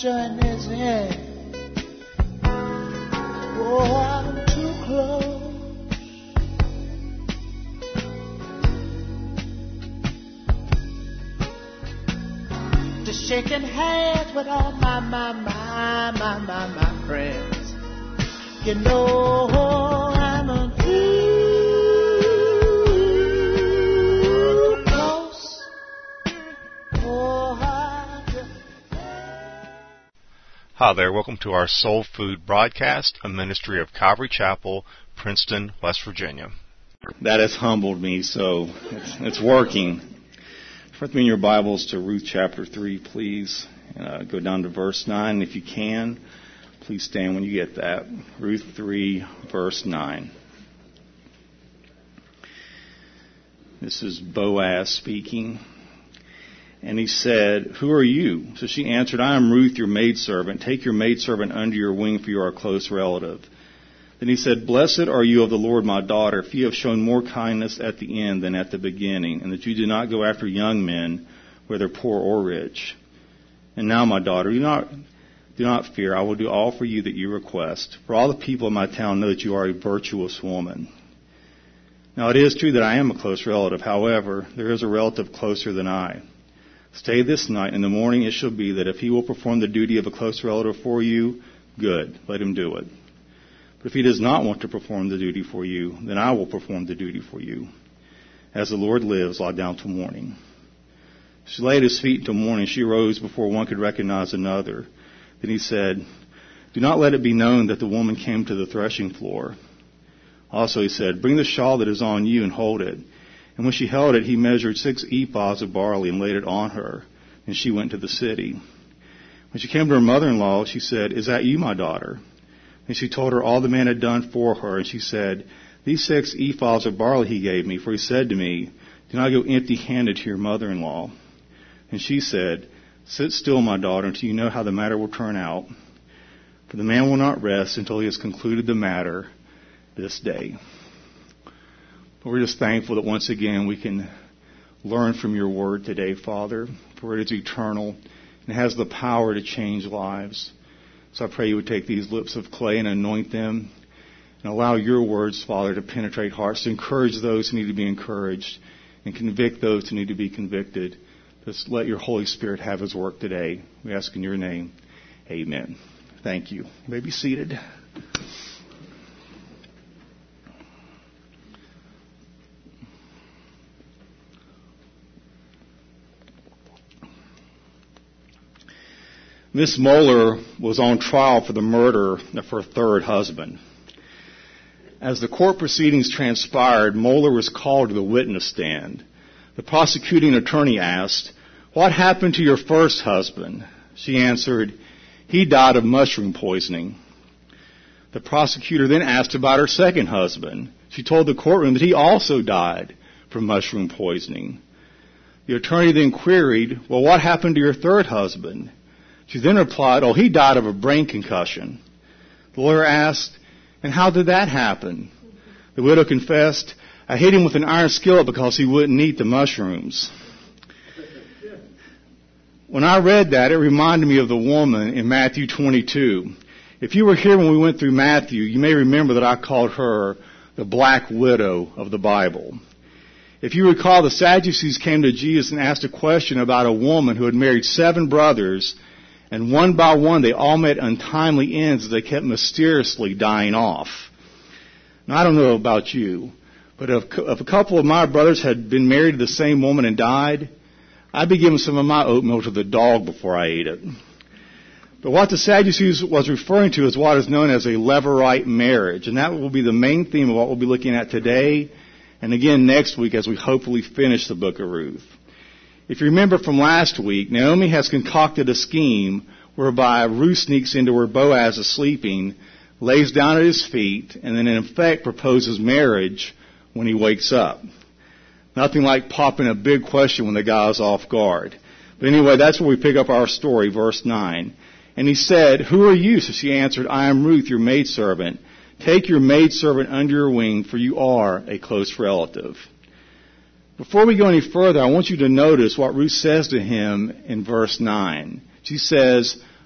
journey is in. Oh, I'm too close to shaking hands with all my friends. You know I'm too close. Oh, Hi there, welcome to our Soul Food broadcast, a ministry of Calvary Chapel, Princeton, West Virginia. That has humbled me, so it's working. Turn with me in your Bibles to Ruth chapter 3, please. Go down to verse 9 if you can. Please stand when you get that. Ruth 3, verse 9. This is Boaz speaking. And he said, "Who are you?" So she answered, "I am Ruth, your maidservant. Take your maidservant under your wing, for you are a close relative." Then he said, "Blessed are you of the Lord, my daughter, if you have shown more kindness at the end than at the beginning, and that you do not go after young men, whether poor or rich. And now, my daughter, do not fear. I will do all for you that you request. For all the people of my town know that you are a virtuous woman. Now it is true that I am a close relative. However, there is a relative closer than I. Stay this night, and in the morning it shall be that if he will perform the duty of a close relative for you, good, let him do it. But if he does not want to perform the duty for you, then I will perform the duty for you. As the Lord lives, lie down till morning." She lay at his feet until morning. She arose before one could recognize another. Then he said, "Do not let it be known that the woman came to the threshing floor." Also he said, "Bring the shawl that is on you and hold it." And when she held it, he measured 6 ephahs of barley and laid it on her. And she went to the city. When she came to her mother-in-law, she said, "Is that you, my daughter?" And she told her all the man had done for her. And she said, "These 6 ephahs of barley he gave me, for he said to me, 'Do not go empty-handed to your mother-in-law.'" And she said, "Sit still, my daughter, until you know how the matter will turn out. For the man will not rest until he has concluded the matter this day." But we're just thankful that once again we can learn from your word today, Father, for it is eternal and has the power to change lives. So I pray you would take these lips of clay and anoint them and allow your words, Father, to penetrate hearts, to encourage those who need to be encouraged and convict those who need to be convicted. Just let your Holy Spirit have his work today. We ask in your name. Amen. Thank you. You may be seated. Miss Moeller was on trial for the murder of her third husband. As the court proceedings transpired, Moeller was called to the witness stand. The prosecuting attorney asked, "What happened to your first husband?" She answered, "He died of mushroom poisoning." The prosecutor then asked about her second husband. She told the courtroom that he also died from mushroom poisoning. The attorney then queried, "Well, what happened to your third husband?" She then replied, "Oh, he died of a brain concussion." The lawyer asked, "And how did that happen?" The widow confessed, "I hit him with an iron skillet because he wouldn't eat the mushrooms." When I read that, it reminded me of the woman in Matthew 22. If you were here when we went through Matthew, you may remember that I called her the black widow of the Bible. If you recall, the Sadducees came to Jesus and asked a question about a woman who had married 7 brothers, and one by one they all met untimely ends as they kept mysteriously dying off. Now, I don't know about you, but if a couple of my brothers had been married to the same woman and died, I'd be giving some of my oatmeal to the dog before I ate it. But what the Sadducees was referring to is what is known as a levirate marriage, and that will be the main theme of what we'll be looking at today and again next week as we hopefully finish the book of Ruth. If you remember from last week, Naomi has concocted a scheme whereby Ruth sneaks into where Boaz is sleeping, lays down at his feet, and then in effect proposes marriage when he wakes up. Nothing like popping a big question when the guy's off guard. But anyway, that's where we pick up our story, verse 9. And he said, "Who are you?" So she answered, "I am Ruth, your maidservant. Take your maidservant under your wing, for you are a close relative." Before we go any further, I want you to notice what Ruth says to him in verse 9. She says,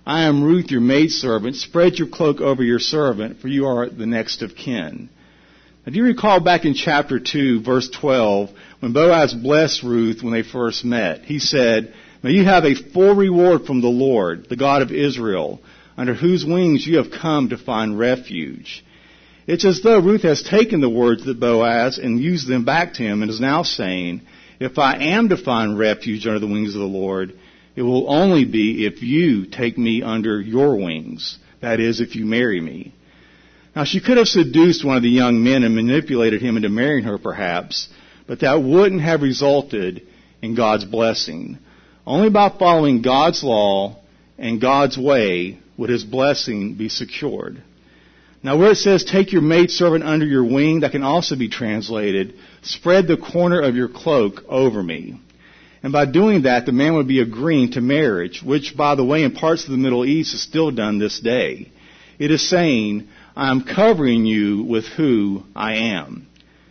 I am Ruth, your maidservant. Spread your cloak over your servant, for you are the next of kin. Now, do you recall back in chapter 2, verse 12, when Boaz blessed Ruth when they first met? He said, "May you have a full reward from the Lord, the God of Israel, under whose wings you have come to find refuge." It's as though Ruth has taken the words of Boaz and used them back to him and is now saying, if I am to find refuge under the wings of the Lord, it will only be if you take me under your wings. That is, if you marry me. Now, she could have seduced one of the young men and manipulated him into marrying her, perhaps, but that wouldn't have resulted in God's blessing. Only by following God's law and God's way would his blessing be secured. Now, where it says, take your maidservant under your wing, that can also be translated, spread the corner of your cloak over me. And by doing that, the man would be agreeing to marriage, which, by the way, in parts of the Middle East is still done this day. It is saying, I am covering you with who I am.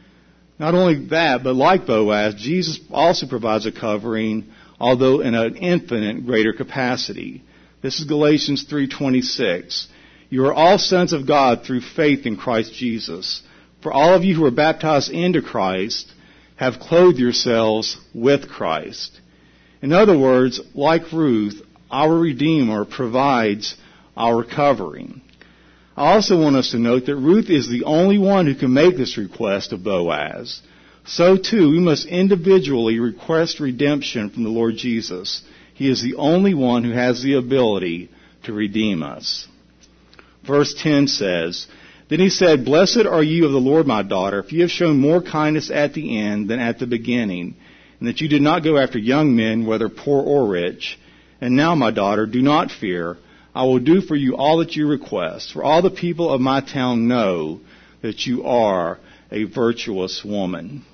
Not only that, but like Boaz, Jesus also provides a covering, although in an infinite greater capacity. This is Galatians 3:26. You are all sons of God through faith in Christ Jesus. For all of you who are baptized into Christ have clothed yourselves with Christ. In other words, like Ruth, our Redeemer provides our covering. I also want us to note that Ruth is the only one who can make this request of Boaz. So too, we must individually request redemption from the Lord Jesus. He is the only one who has the ability to redeem us. Verse 10 says, Then he said, Blessed are you of the Lord, my daughter, if you have shown more kindness at the end than at the beginning, and that you did not go after young men, whether poor or rich. And now, my daughter, do not fear. I will do for you all that you request, for all the people of my town know that you are a virtuous woman.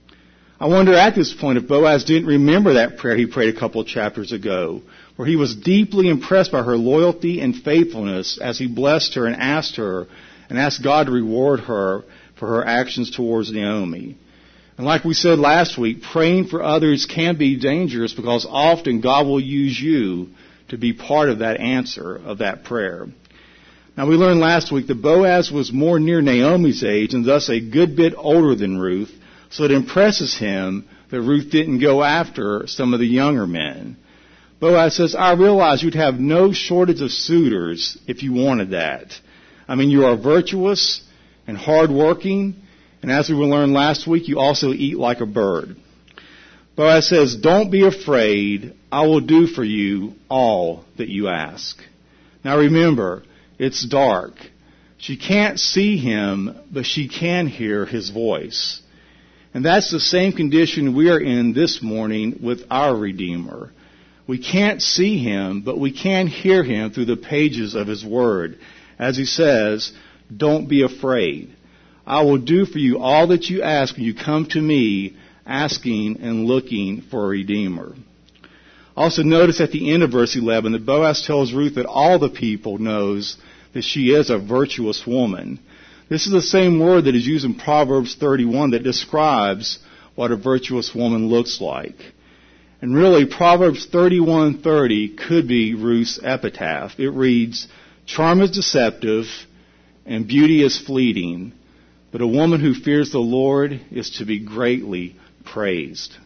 I wonder at this point if Boaz didn't remember that prayer he prayed a couple of chapters ago, where he was deeply impressed by her loyalty and faithfulness as he blessed her and asked God to reward her for her actions towards Naomi. And like we said last week, praying for others can be dangerous because often God will use you to be part of that answer of that prayer. Now, we learned last week that Boaz was more near Naomi's age and thus a good bit older than Ruth, so it impresses him that Ruth didn't go after some of the younger men. Boaz says, I realize you'd have no shortage of suitors if you wanted that. I mean, you are virtuous and hardworking, and as we learned last week, you also eat like a bird. Boaz says, don't be afraid. I will do for you all that you ask. Now remember, it's dark. She can't see him, but she can hear his voice. And that's the same condition we are in this morning with our Redeemer. We can't see him, but we can hear him through the pages of his word. As he says, don't be afraid. I will do for you all that you ask when you come to me, asking and looking for a Redeemer. Also notice at the end of verse 11 that Boaz tells Ruth that all the people knows that she is a virtuous woman. This is the same word that is used in Proverbs 31 that describes what a virtuous woman looks like. And really, Proverbs 31:30 could be Ruth's epitaph. It reads, Charm is deceptive and beauty is fleeting, but a woman who fears the Lord is to be greatly praised.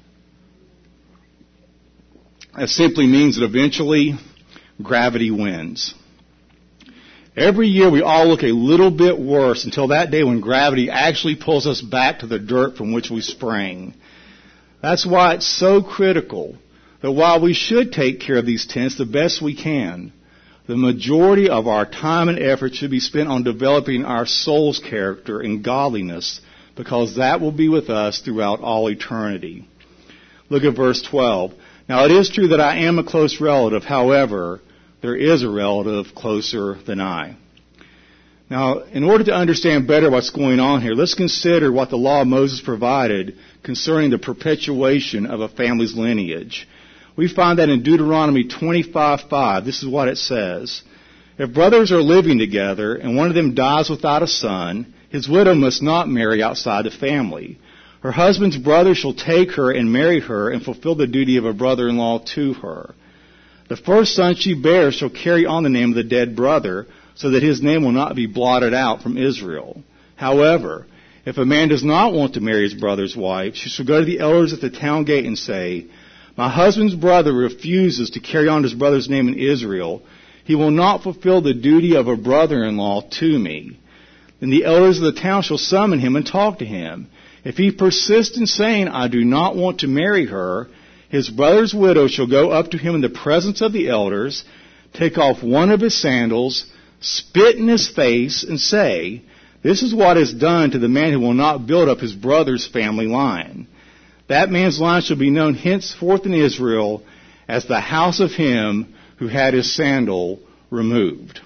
That simply means that eventually gravity wins. Every year we all look a little bit worse until that day when gravity actually pulls us back to the dirt from which we sprang. That's why it's so critical that while we should take care of these tents the best we can, the majority of our time and effort should be spent on developing our soul's character and godliness, because that will be with us throughout all eternity. Look at verse 12. Now it is true that I am a close relative. However, there is a relative closer than I. Now, in order to understand better what's going on here, let's consider what the law of Moses provided concerning the perpetuation of a family's lineage. We find that in Deuteronomy 25:5. This is what it says. If brothers are living together and one of them dies without a son, his widow must not marry outside the family. Her husband's brother shall take her and marry her and fulfill the duty of a brother-in-law to her. The first son she bears shall carry on the name of the dead brother, so that his name will not be blotted out from Israel. However, if a man does not want to marry his brother's wife, she shall go to the elders at the town gate and say, my husband's brother refuses to carry on his brother's name in Israel. He will not fulfill the duty of a brother-in-law to me. Then the elders of the town shall summon him and talk to him. If he persists in saying, I do not want to marry her, his brother's widow shall go up to him in the presence of the elders, take off one of his sandals, spit in his face, and say, this is what is done to the man who will not build up his brother's family line. That man's line shall be known henceforth in Israel as the house of him who had his sandal removed.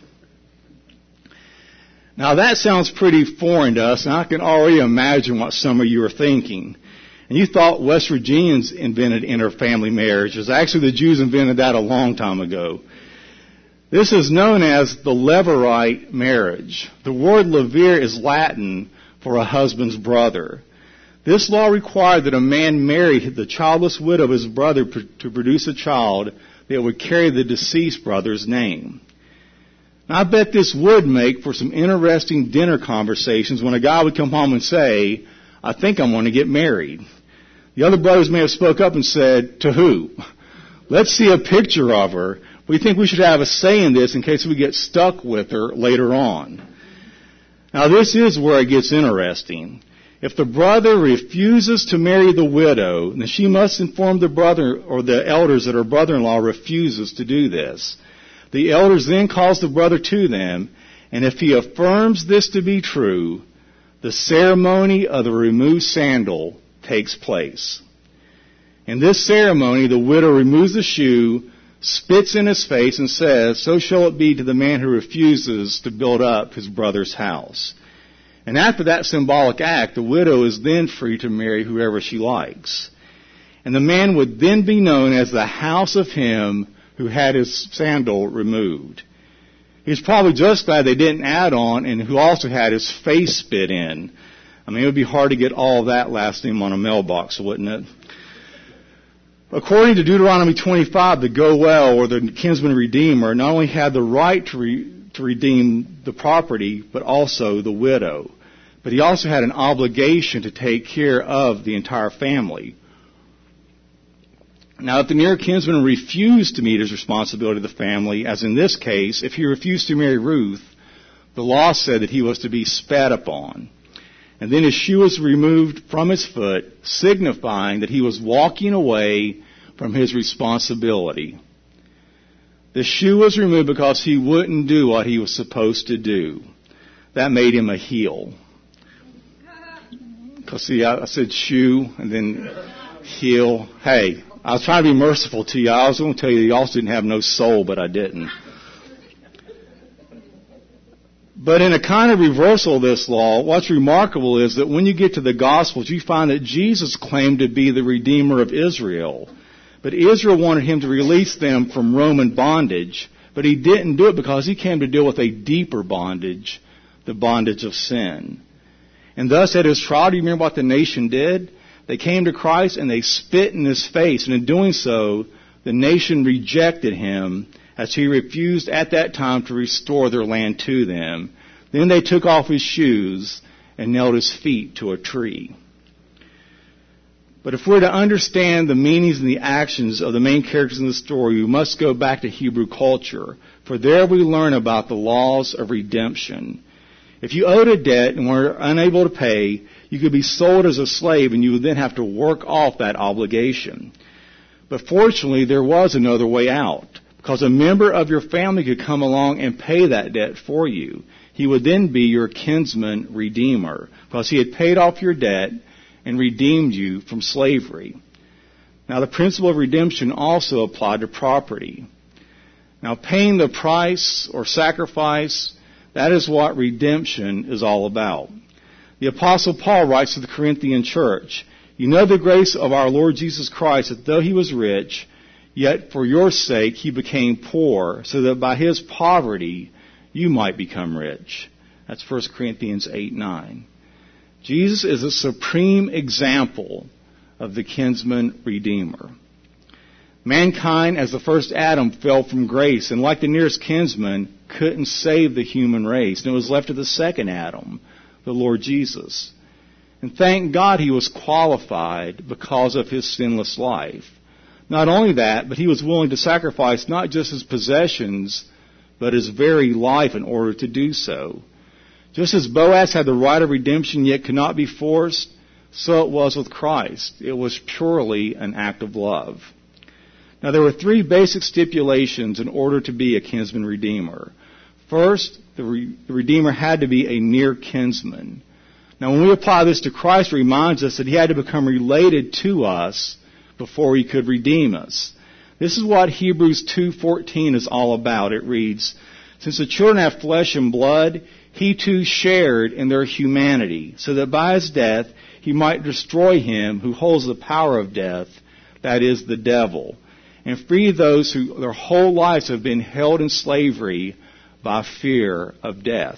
Now that sounds pretty foreign to us, and I can already imagine what some of you are thinking. And you thought West Virginians invented interfamily marriages. Actually, the Jews invented that a long time ago. This is known as the Levirate marriage. The word levir is Latin for a husband's brother. This law required that a man marry the childless widow of his brother to produce a child that would carry the deceased brother's name. Now, I bet this would make for some interesting dinner conversations when a guy would come home and say, I think I'm going to get married. The other brothers may have spoke up and said, to who? Let's see a picture of her. We think we should have a say in this in case we get stuck with her later on. Now, this is where it gets interesting. If the brother refuses to marry the widow, then she must inform the brother or the elders that her brother-in-law refuses to do this. The elders then calls the brother to them, and if he affirms this to be true, the ceremony of the removed sandal takes place. In this ceremony, the widow removes the shoe, spits in his face, and says, so shall it be to the man who refuses to build up his brother's house. And after that symbolic act, the widow is then free to marry whoever she likes. And the man would then be known as the house of him who had his sandal removed. He's probably just glad they didn't add on, and who also had his face spit in. I mean, it would be hard to get all of that last name on a mailbox, wouldn't it? According to Deuteronomy 25, the Goel, or the kinsman redeemer, not only had the right to redeem the property, but also the widow. But he also had an obligation to take care of the entire family. Now, if the near kinsman refused to meet his responsibility to the family, as in this case, if he refused to marry Ruth, the law said that he was to be spat upon. And then his shoe was removed from his foot, signifying that he was walking away from his responsibility. The shoe was removed because he wouldn't do what he was supposed to do. That made him a heel. Because, see, I said shoe and then heel. Hey, I was trying to be merciful to you. I was going to tell you you also didn't have no soul, but I didn't. But in a kind of reversal of this law, what's remarkable is that when you get to the Gospels, you find that Jesus claimed to be the Redeemer of Israel. But Israel wanted him to release them from Roman bondage, but he didn't do it because he came to deal with a deeper bondage, the bondage of sin. And thus at his trial, do you remember what the nation did? They came to Christ and they spit in his face, and in doing so, the nation rejected him as he refused at that time to restore their land to them. Then they took off his shoes and nailed his feet to a tree. But if we're to understand the meanings and the actions of the main characters in the story, we must go back to Hebrew culture, for there we learn about the laws of redemption. If you owed a debt and were unable to pay, you could be sold as a slave, and you would then have to work off that obligation. But fortunately, there was another way out, because a member of your family could come along and pay that debt for you. He would then be your kinsman redeemer, because he had paid off your debt and redeemed you from slavery. Now, the principle of redemption also applied to property. Now, paying the price or sacrifice, that is what redemption is all about. The Apostle Paul writes to the Corinthian church, you know the grace of our Lord Jesus Christ, that though he was rich, yet for your sake he became poor, so that by his poverty you might become rich. That's 1 Corinthians 8:9. Jesus is a supreme example of the kinsman redeemer. Mankind, as the first Adam, fell from grace, and like the nearest kinsman, couldn't save the human race. And it was left to the second Adam, the Lord Jesus. And thank God he was qualified because of his sinless life. Not only that, but he was willing to sacrifice not just his possessions, but his very life in order to do so. Just as Boaz had the right of redemption yet could not be forced, so it was with Christ. It was purely an act of love. Now, there were three basic stipulations in order to be a kinsman redeemer. First, the redeemer had to be a near kinsman. Now, when we apply this to Christ, it reminds us that he had to become related to us before he could redeem us. This is what Hebrews 2:14 is all about. It reads, "Since the children have flesh and blood, he too shared in their humanity, so that by his death he might destroy him who holds the power of death, that is, the devil, and free those who their whole lives have been held in slavery by fear of death."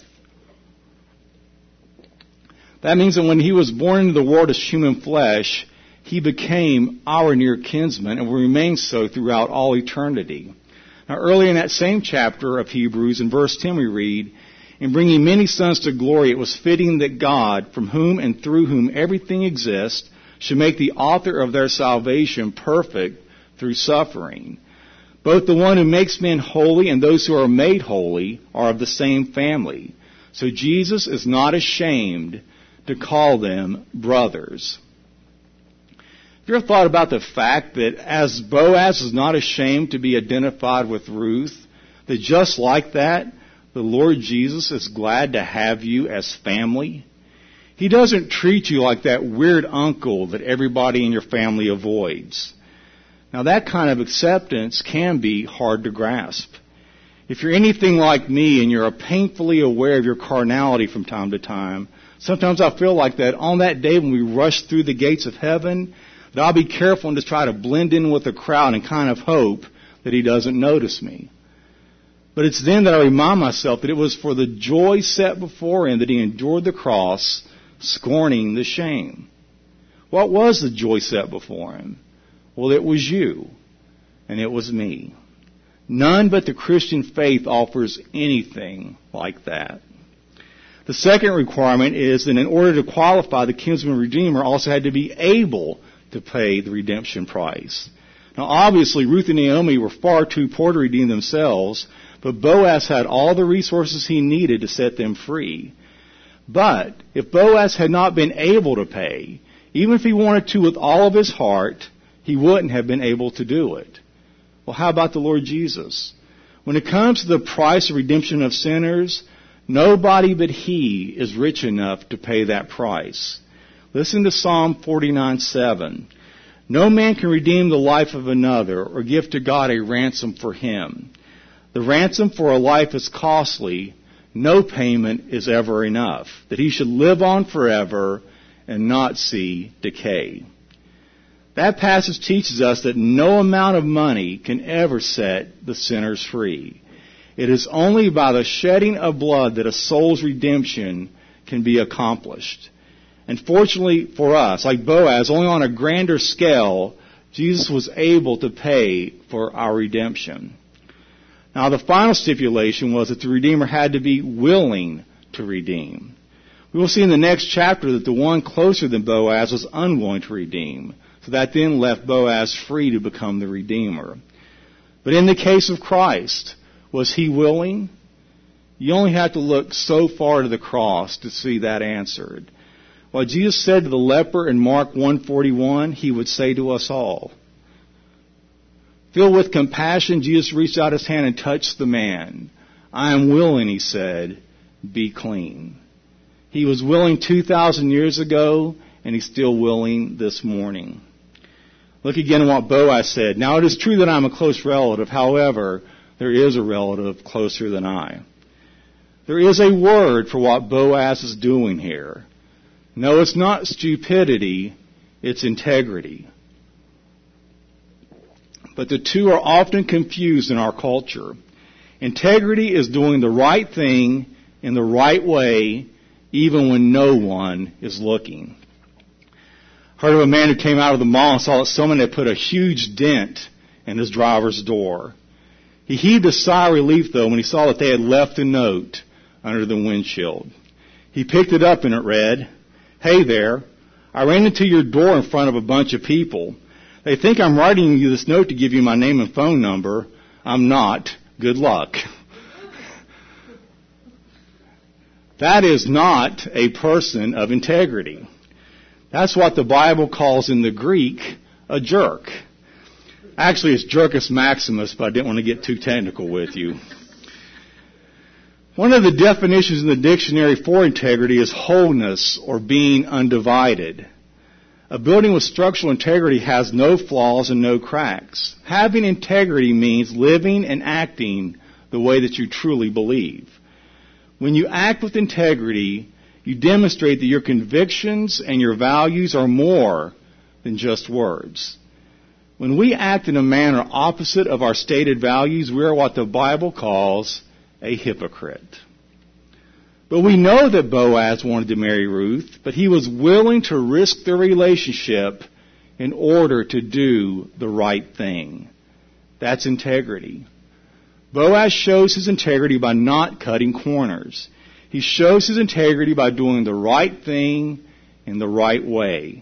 That means that when he was born into the world as human flesh, he became our near kinsman and will remain so throughout all eternity. Now, earlier in that same chapter of Hebrews, in verse 10, we read, "In bringing many sons to glory, it was fitting that God, from whom and through whom everything exists, should make the author of their salvation perfect through suffering. Both the one who makes men holy and those who are made holy are of the same family. So Jesus is not ashamed to call them brothers." Have you ever thought about the fact that as Boaz is not ashamed to be identified with Ruth, that just like that, the Lord Jesus is glad to have you as family? He doesn't treat you like that weird uncle that everybody in your family avoids. Now, that kind of acceptance can be hard to grasp. If you're anything like me and you're painfully aware of your carnality from time to time, sometimes I feel like that on that day when we rush through the gates of heaven, that I'll be careful and just try to blend in with the crowd and kind of hope that he doesn't notice me. But it's then that I remind myself that it was for the joy set before him that he endured the cross, scorning the shame. What was the joy set before him? Well, it was you, and it was me. None but the Christian faith offers anything like that. The second requirement is that in order to qualify, the kinsman redeemer also had to be able to pay the redemption price. Now, obviously, Ruth and Naomi were far too poor to redeem themselves, but Boaz had all the resources he needed to set them free. But if Boaz had not been able to pay, even if he wanted to with all of his heart, he wouldn't have been able to do it. Well, how about the Lord Jesus? When it comes to the price of redemption of sinners, nobody but he is rich enough to pay that price. Listen to Psalm 49:7. "No man can redeem the life of another or give to God a ransom for him. The ransom for a life is costly. No payment is ever enough, that he should live on forever and not see decay." That passage teaches us that no amount of money can ever set the sinners free. It is only by the shedding of blood that a soul's redemption can be accomplished. And fortunately for us, like Boaz, only on a grander scale, Jesus was able to pay for our redemption. Now, the final stipulation was that the Redeemer had to be willing to redeem. We will see in the next chapter that the one closer than Boaz was unwilling to redeem. So that then left Boaz free to become the Redeemer. But in the case of Christ, was he willing? You only have to look so far to the cross to see that answered. What Jesus said to the leper in Mark 1:41, he would say to us all. Filled with compassion, Jesus reached out his hand and touched the man. "I am willing," he said, "be clean." He was willing 2,000 years ago, and he's still willing this morning. Look again at what Boaz said. "Now it is true that I'm a close relative. However, there is a relative closer than I." There is a word for what Boaz is doing here. No, it's not stupidity, it's integrity. But the two are often confused in our culture. Integrity is doing the right thing in the right way, even when no one is looking. Heard of a man who came out of the mall and saw that someone had put a huge dent and his driver's door. He heaved a sigh of relief, though, when he saw that they had left a note under the windshield. He picked it up and it read, "Hey there, I ran into your door in front of a bunch of people. They think I'm writing you this note to give you my name and phone number. I'm not. Good luck." That is not a person of integrity. That's what the Bible calls in the Greek a jerk. Actually, it's Jerkus Maximus, but I didn't want to get too technical with you. One of the definitions in the dictionary for integrity is wholeness or being undivided. A building with structural integrity has no flaws and no cracks. Having integrity means living and acting the way that you truly believe. When you act with integrity, you demonstrate that your convictions and your values are more than just words. When we act in a manner opposite of our stated values, we are what the Bible calls a hypocrite. But we know that Boaz wanted to marry Ruth, but he was willing to risk the relationship in order to do the right thing. That's integrity. Boaz shows his integrity by not cutting corners. He shows his integrity by doing the right thing in the right way.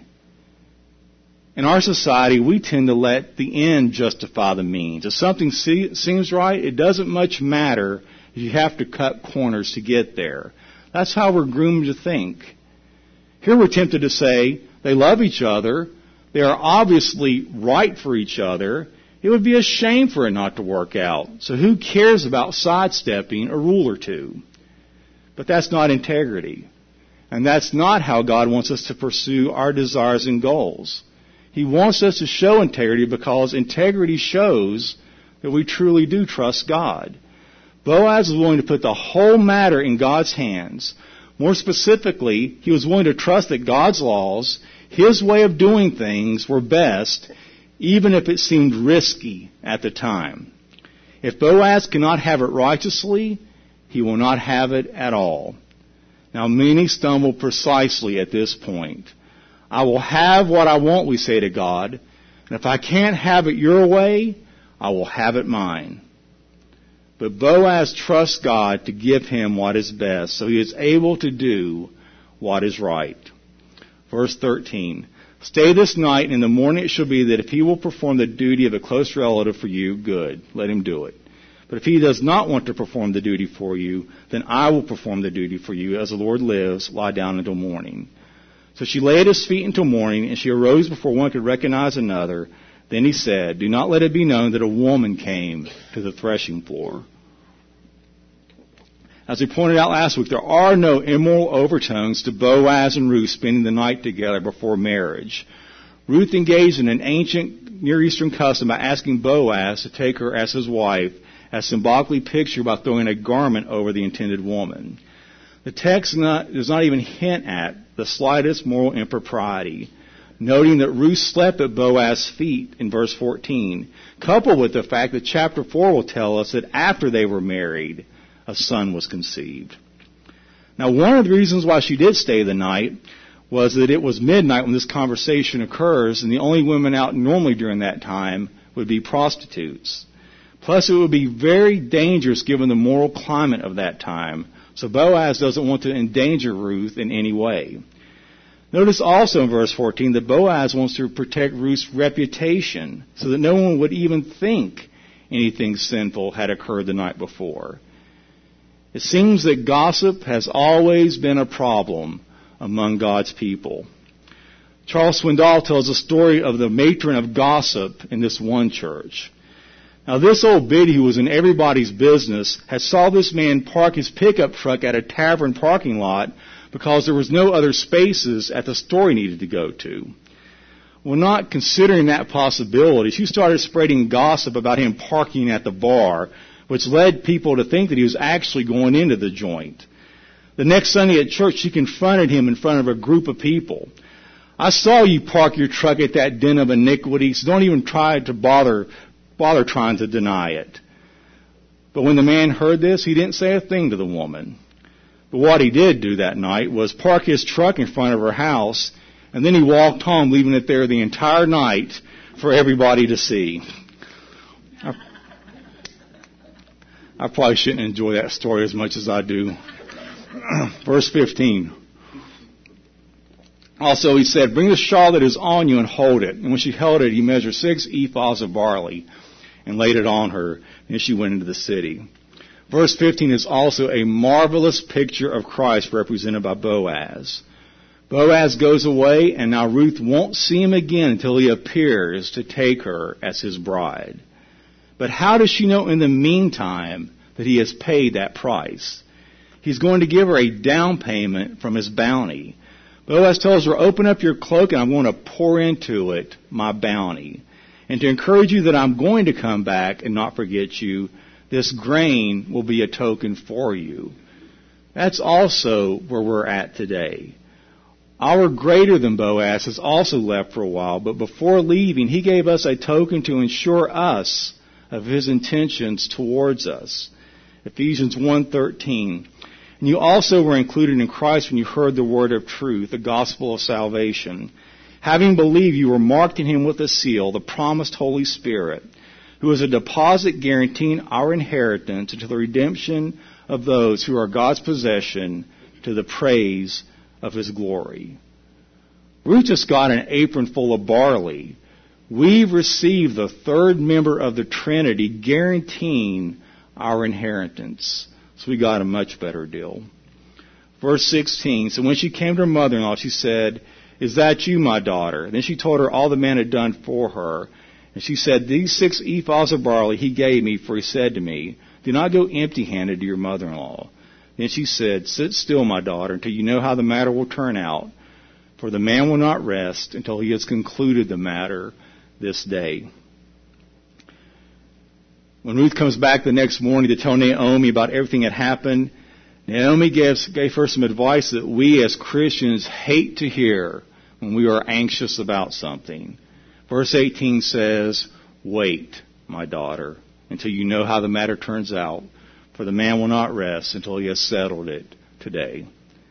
In our society, we tend to let the end justify the means. If something seems right, it doesn't much matter if you have to cut corners to get there. That's how we're groomed to think. Here we're tempted to say, they love each other, they are obviously right for each other, it would be a shame for it not to work out. So who cares about sidestepping a rule or two? But that's not integrity. And that's not how God wants us to pursue our desires and goals. He wants us to show integrity because integrity shows that we truly do trust God. Boaz was willing to put the whole matter in God's hands. More specifically, he was willing to trust that God's laws, his way of doing things, were best, even if it seemed risky at the time. If Boaz cannot have it righteously, he will not have it at all. Now, many stumble precisely at this point. I will have what I want, we say to God, and if I can't have it your way, I will have it mine. But Boaz trusts God to give him what is best, so he is able to do what is right. Verse 13, "Stay this night, and in the morning it shall be that if he will perform the duty of a close relative for you, good, let him do it. But if he does not want to perform the duty for you, then I will perform the duty for you. As the Lord lives, lie down until morning." So she lay at his feet until morning, and she arose before one could recognize another. Then he said, "Do not let it be known that a woman came to the threshing floor." As we pointed out last week, there are no immoral overtones to Boaz and Ruth spending the night together before marriage. Ruth engaged in an ancient Near Eastern custom by asking Boaz to take her as his wife, as symbolically pictured by throwing a garment over the intended woman. The text does not even hint at the slightest moral impropriety, noting that Ruth slept at Boaz's feet in verse 14, coupled with the fact that chapter 4 will tell us that after they were married, a son was conceived. Now, one of the reasons why she did stay the night was that it was midnight when this conversation occurs, and the only women out normally during that time would be prostitutes. Plus, it would be very dangerous given the moral climate of that time. So Boaz doesn't want to endanger Ruth in any way. Notice also in verse 14 that Boaz wants to protect Ruth's reputation so that no one would even think anything sinful had occurred the night before. It seems that gossip has always been a problem among God's people. Charles Swindoll tells a story of the matron of gossip in this one church. Now, this old biddy who was in everybody's business had saw this man park his pickup truck at a tavern parking lot because there was no other spaces at the store he needed to go to. Well, not considering that possibility, she started spreading gossip about him parking at the bar, which led people to think that he was actually going into the joint. The next Sunday at church, she confronted him in front of a group of people. "I saw you park your truck at that den of iniquity, so don't even try to bother trying to deny it." But when the man heard this, he didn't say a thing to the woman. But what he did do that night was park his truck in front of her house, and then he walked home, leaving it there the entire night for everybody to see. I probably shouldn't enjoy that story as much as I do. Verse 15. Also he said, bring the shawl that is on you and hold it. And when she held it, he measured 6 ephahs of barley and laid it on her. And she went into the city. Verse 15 is also a marvelous picture of Christ represented by Boaz. Boaz goes away, and now Ruth won't see him again until he appears to take her as his bride. But how does she know in the meantime that he has paid that price? He's going to give her a down payment from his bounty. Boaz tells her, open up your cloak and I'm going to pour into it my bounty. And to encourage you that I'm going to come back and not forget you, this grain will be a token for you. That's also where we're at today. Our greater than Boaz has also left for a while, but before leaving, he gave us a token to ensure us of his intentions towards us. Ephesians 1:13. And you also were included in Christ when you heard the word of truth, the gospel of salvation. Having believed, you were marked in him with a seal, the promised Holy Spirit, who is a deposit guaranteeing our inheritance until the redemption of those who are God's possession to the praise of his glory. Ruth just got an apron full of barley. We've received the third member of the Trinity guaranteeing our inheritance. So we got a much better deal. Verse 16, so when she came to her mother-in-law, she said, is that you, my daughter? And then she told her all the man had done for her. And she said, these 6 ephahs of barley he gave me, for he said to me, do not go empty-handed to your mother-in-law. Then she said, sit still, my daughter, until you know how the matter will turn out. For the man will not rest until he has concluded the matter this day. When Ruth comes back the next morning to tell Naomi about everything that happened, Naomi gave her some advice that we as Christians hate to hear when we are anxious about something. Verse 18 says, wait, my daughter, until you know how the matter turns out, for the man will not rest until he has settled it today.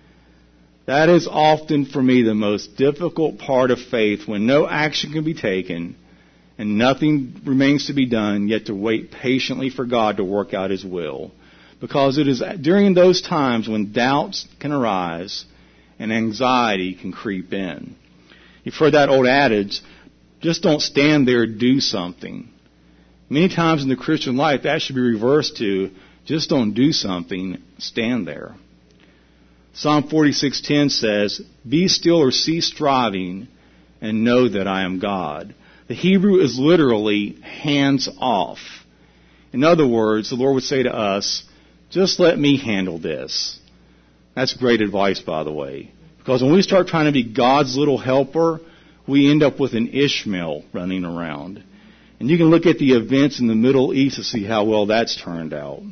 That is often for me the most difficult part of faith, when no action can be taken and nothing remains to be done, yet to wait patiently for God to work out his will. Because it is during those times when doubts can arise and anxiety can creep in. You've heard that old adage, just don't stand there, do something. Many times in the Christian life, that should be reversed to, just don't do something, stand there. Psalm 46:10 says, be still or cease striving and know that I am God. The Hebrew is literally hands off. In other words, the Lord would say to us, just let me handle this. That's great advice, by the way. Because when we start trying to be God's little helper, we end up with an Ishmael running around. And you can look at the events in the Middle East to see how well that's turned out.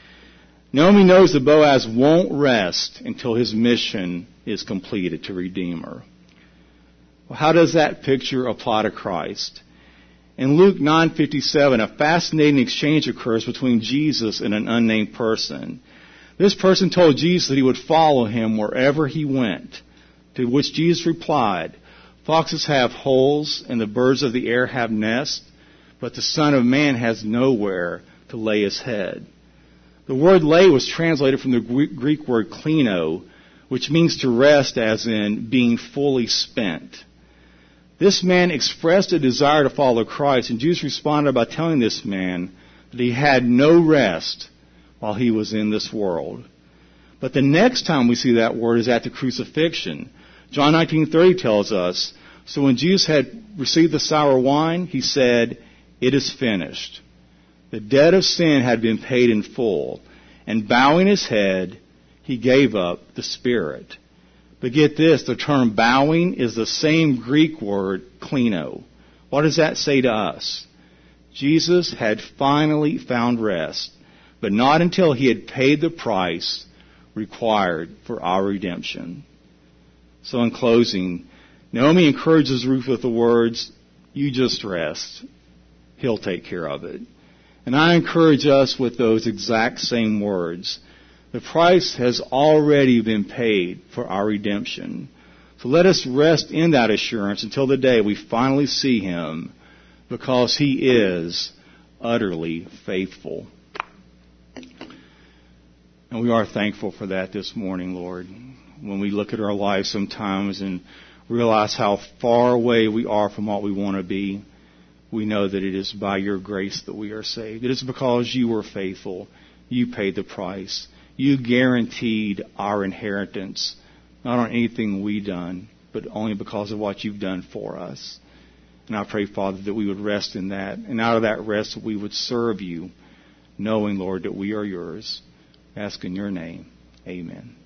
Naomi knows that Boaz won't rest until his mission is completed to redeem her. Well, how does that picture apply to Christ? In Luke 9:57, a fascinating exchange occurs between Jesus and an unnamed person. This person told Jesus that he would follow him wherever he went, to which Jesus replied, foxes have holes and the birds of the air have nests, but the Son of Man has nowhere to lay his head. The word lay was translated from the Greek word klino, which means to rest, as in being fully spent. This man expressed a desire to follow Christ, and Jesus responded by telling this man that he had no rest while he was in this world. But the next time we see that word is at the crucifixion. John 19:30 tells us, so when Jesus had received the sour wine, he said, it is finished. The debt of sin had been paid in full, and bowing his head, he gave up the spirit. But get this, the term bowing is the same Greek word, klino. What does that say to us? Jesus had finally found rest, but not until he had paid the price required for our redemption. So in closing, Naomi encourages Ruth with the words, you just rest. He'll take care of it. And I encourage us with those exact same words. The price has already been paid for our redemption. So let us rest in that assurance until the day we finally see him, because he is utterly faithful. And we are thankful for that this morning, Lord. When we look at our lives sometimes and realize how far away we are from what we want to be, we know that it is by your grace that we are saved. It is because you were faithful. You paid the price. You guaranteed our inheritance, not on anything we done, but only because of what you've done for us. And I pray, Father, that we would rest in that. And out of that rest, we would serve you, knowing, Lord, that we are yours. Ask in your name. Amen.